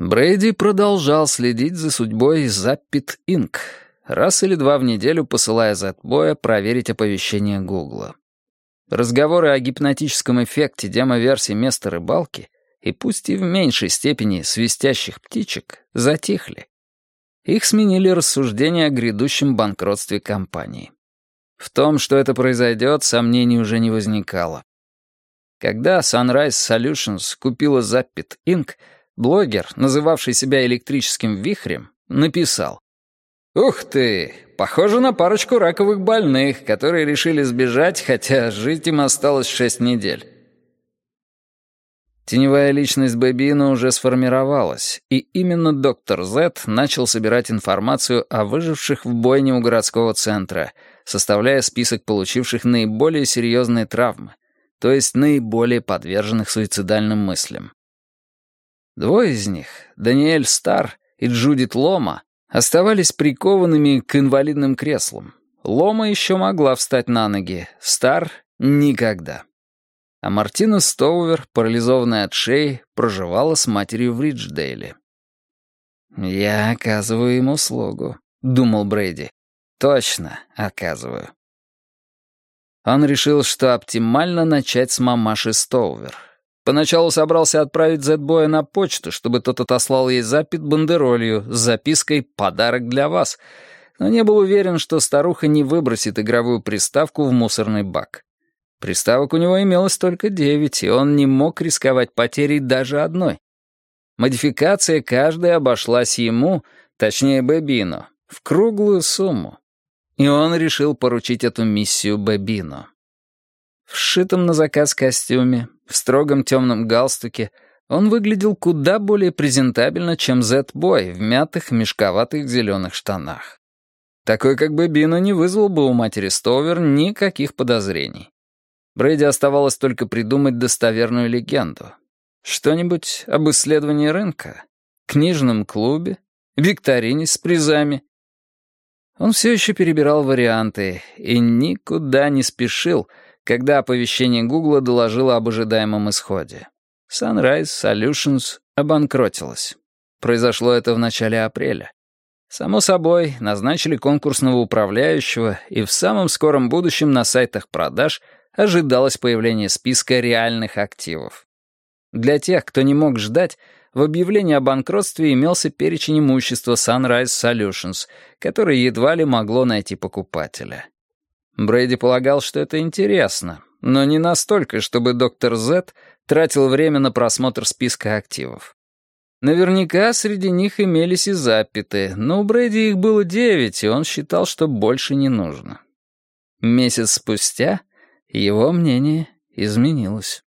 Брейди продолжал следить за судьбой Zappit Inc., раз или два в неделю посылая Зетбоя проверить оповещение Гугла. Разговоры о гипнотическом эффекте демо-версии места рыбалки, и пусть и в меньшей степени свистящих птичек, затихли. Их сменили рассуждения о грядущем банкротстве компании. В том, что это произойдет, сомнений уже не возникало. Когда Sunrise Solutions купила Zappit Inc., блогер, называвший себя электрическим вихрем, написал: «Ух ты! Похоже на парочку раковых больных, которые решили сбежать, хотя жить им осталось 6 недель». Теневая личность Бэбина уже сформировалась, и именно доктор Зет начал собирать информацию о выживших в бойне у городского центра, составляя список получивших наиболее серьезные травмы, то есть наиболее подверженных суицидальным мыслям. Двое из них, Даниэль Стар и Джудит Лома, оставались прикованными к инвалидным креслам. Лома еще могла встать на ноги, Стар — никогда. А Мартина Стоувер, парализованная от шеи, проживала с матерью в Ридждейле. «Я оказываю ему услугу», — думал Брейди. «Точно оказываю». Он решил, что оптимально начать с мамаши Стоувер. Поначалу собрался отправить Зетбоя на почту, чтобы тот отослал ей запит бандеролью с запиской «Подарок для вас», но не был уверен, что старуха не выбросит игровую приставку в мусорный бак. Приставок у него имелось только 9, и он не мог рисковать потерей даже одной. Модификация каждая обошлась ему, точнее Бэбину, в круглую сумму. И он решил поручить эту миссию Бэбину. В сшитом на заказ костюме, в строгом темном галстуке, он выглядел куда более презентабельно, чем Зетбой в мятых, мешковатых зеленых штанах. Такой, как Бэбину, не вызвал бы у матери Стоувер никаких подозрений. Брейди оставалось только придумать достоверную легенду. Что-нибудь об исследовании рынка, книжном клубе, викторине с призами. Он все еще перебирал варианты и никуда не спешил, когда оповещение Гугла доложило об ожидаемом исходе. Sunrise Solutions обанкротилась. Произошло это в начале апреля. Само собой, назначили конкурсного управляющего, и в самом скором будущем на сайтах продаж ожидалось появление списка реальных активов. Для тех, кто не мог ждать, в объявлении о банкротстве имелся перечень имущества Sunrise Solutions, который едва ли могло найти покупателя. Брейди полагал, что это интересно, но не настолько, чтобы доктор Зет тратил время на просмотр списка активов. Наверняка среди них имелись и запиты, но у Брейди их было 9, и он считал, что больше не нужно. Месяц спустя его мнение изменилось.